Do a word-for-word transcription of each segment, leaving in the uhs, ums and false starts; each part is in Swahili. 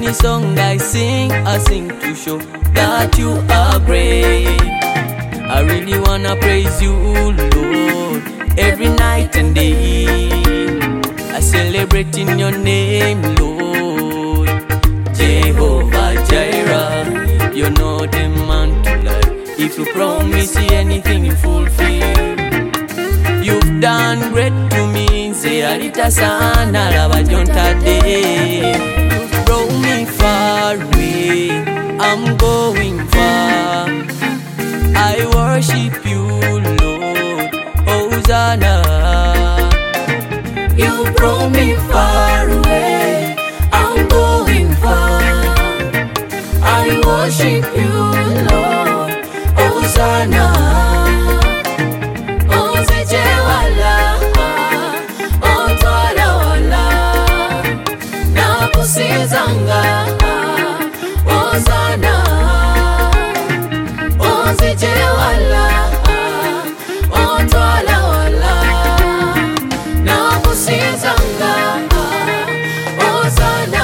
Any song I sing, I sing to show that you are great. I really wanna praise you, Lord, every night and day. I celebrate in your name, Lord. Jehovah Jireh, you're not a man to lie. If you promise anything, you fulfill. You've done great to me, say alita sana labajonta day. You've brought me far away, I'm going far. I worship you, Lord, Hosanna. You brought me far away, I'm going far. I worship you, Lord, Hosanna. Ozejewala, Otwala wala, Nakusizanga, Hosanna. Ozejewala, Otwala wala, Nakusizanga, Hosanna.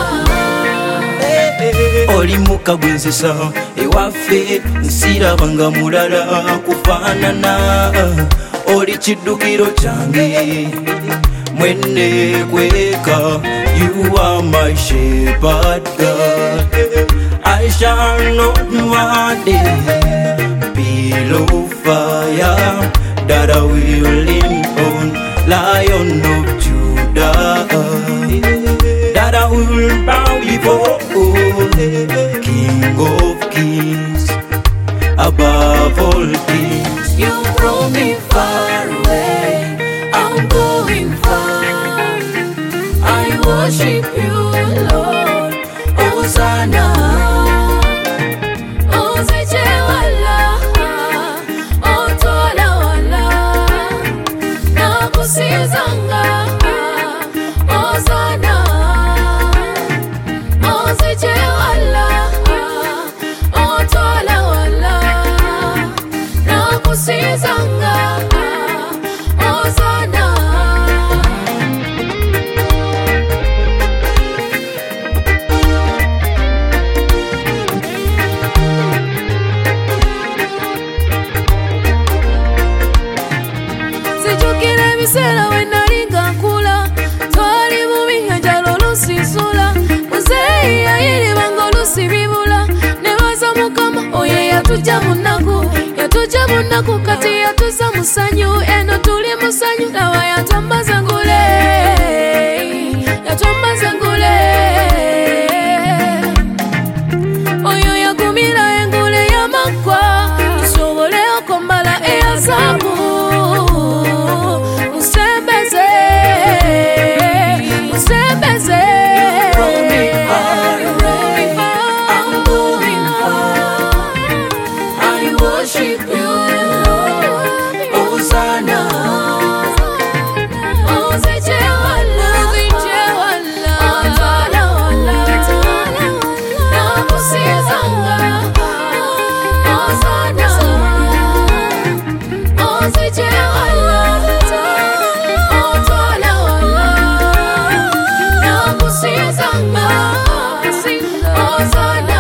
Oli muka gwenzesa ewaffe nsirabanga mulala kufaanana. Oli kiddukiro kyange mwene kweka. You are my shepherd God. I shall not one day below fire, that I will lean on, Lion of Judah, that I will bow before, King of kings, above all kings. You brought me far away, I'm going far. I worship you, Lord, Hosanna. Ozejewala, Otwala wala, Nakusizanga, Hosanna. Ozejewala, Otwala wala, Nakusizanga, Hosanna. Sijukira ebiseera we nalinga nkula, twali mu bihanjalo lusisula. Muzeeyi yayiribanga olusi bibula, ne lwaza Mukama oyo yatujja mu nnaku, yatujja mu nnaku kati yatuza musanyu. Eno tuli musanyu, laba yatwambaza ngule, yatwambaza ngule. Oyo yagumira engule y'amaggwa, tusobole okwambala eya zaabu. Musembeze, musembeze. I'm going far. I worship you, Hosanna. Ozejewala, Otwala wala, Nakusizanga, Hosanna. Ozejewala, Otwala wala, Nakusizanga, Hosanna.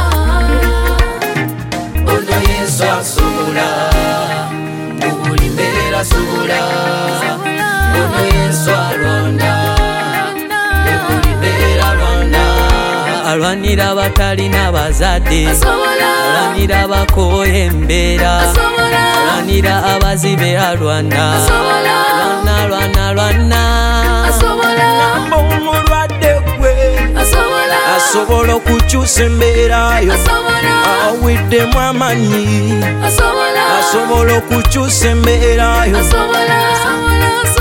Ono Yesu asobola, buli mbeera asobola. Ono Yesu alwana, buli mbeera alwana. Alwanira abatalina bazadde, Asobola, alwanira abakooye embeera, asobola, alwanira abazibe alwana. asobola, Lwana, lwana, lwana. asobola, Omulwadde gwe asobola, asobola okukyusa embeera yo, asobola, awiddemu amaanyi. asobola, Asobola okukyusa embeera yo. asobola, asobola, asobola.